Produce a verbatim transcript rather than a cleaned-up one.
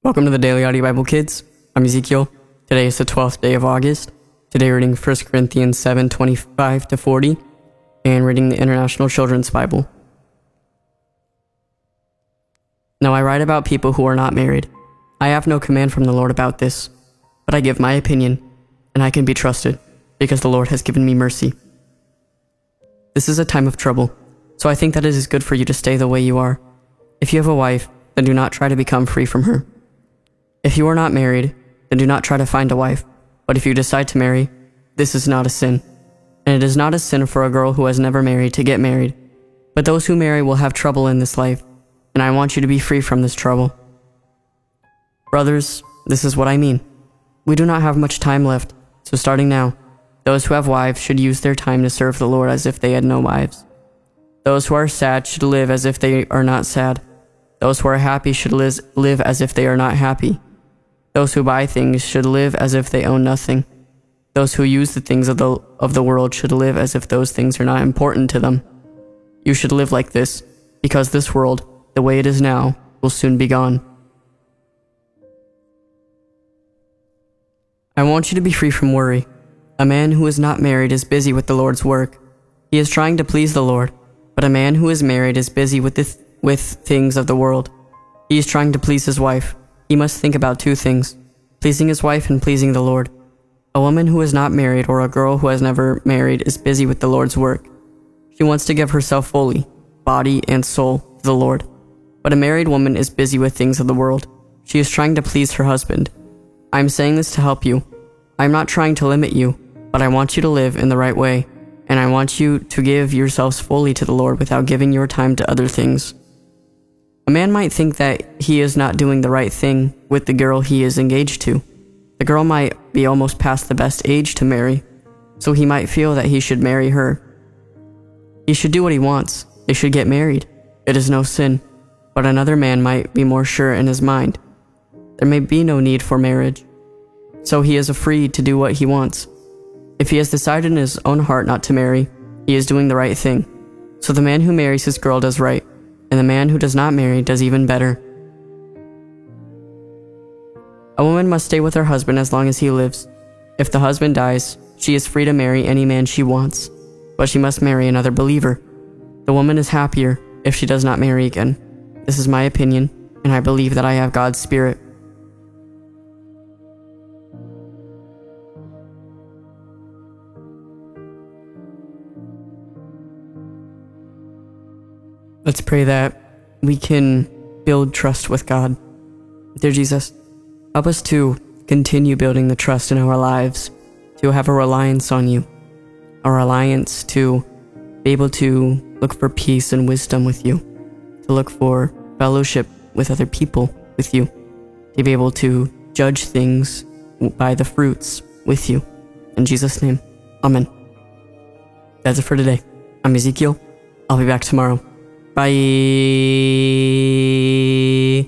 Welcome to the Daily Audio Bible Kids. I'm Ezekiel. Today is the twelfth day of August. Today we're reading First Corinthians seven twenty-five to forty and reading the International Children's Bible. Now I write about people who are not married. I have no command from the Lord about this, but I give my opinion, and I can be trusted, because the Lord has given me mercy. This is a time of trouble, so I think that it is good for you to stay the way you are. If you have a wife, then do not try to become free from her. If you are not married, then do not try to find a wife. But if you decide to marry, this is not a sin. And it is not a sin for a girl who has never married to get married. But those who marry will have trouble in this life, and I want you to be free from this trouble. Brothers, this is what I mean. We do not have much time left, so starting now, those who have wives should use their time to serve the Lord as if they had no wives. Those who are sad should live as if they are not sad. Those who are happy should live as if they are not happy. Those who buy things should live as if they own nothing. Those who use the things of the, of the world should live as if those things are not important to them. You should live like this, because this world, the way it is now, will soon be gone. I want you to be free from worry. A man who is not married is busy with the Lord's work. He is trying to please the Lord, but a man who is married is busy with, the th- with things of the world. He is trying to please his wife. He must think about two things, pleasing his wife and pleasing the Lord. A woman who is not married or a girl who has never married is busy with the Lord's work. She wants to give herself fully, body and soul, to the Lord. But a married woman is busy with things of the world. She is trying to please her husband. I am saying this to help you. I am not trying to limit you, but I want you to live in the right way, and I want you to give yourselves fully to the Lord without giving your time to other things. A man might think that he is not doing the right thing with the girl he is engaged to. The girl might be almost past the best age to marry, so he might feel that he should marry her. He should do what he wants. They should get married. It is no sin. But another man might be more sure in his mind. There may be no need for marriage, so he is free to do what he wants. If he has decided in his own heart not to marry, he is doing the right thing. So the man who marries his girl does right, and the man who does not marry does even better. A woman must stay with her husband as long as he lives. If the husband dies, she is free to marry any man she wants, but she must marry another believer. The woman is happier if she does not marry again. This is my opinion, and I believe that I have God's Spirit. Let's pray that we can build trust with God. Dear Jesus, help us to continue building the trust in our lives, to have a reliance on you, a reliance to be able to look for peace and wisdom with you, to look for fellowship with other people with you, to be able to judge things by the fruits with you. In Jesus' name, amen. That's it for today. I'm Ezekiel. I'll be back tomorrow. Bye.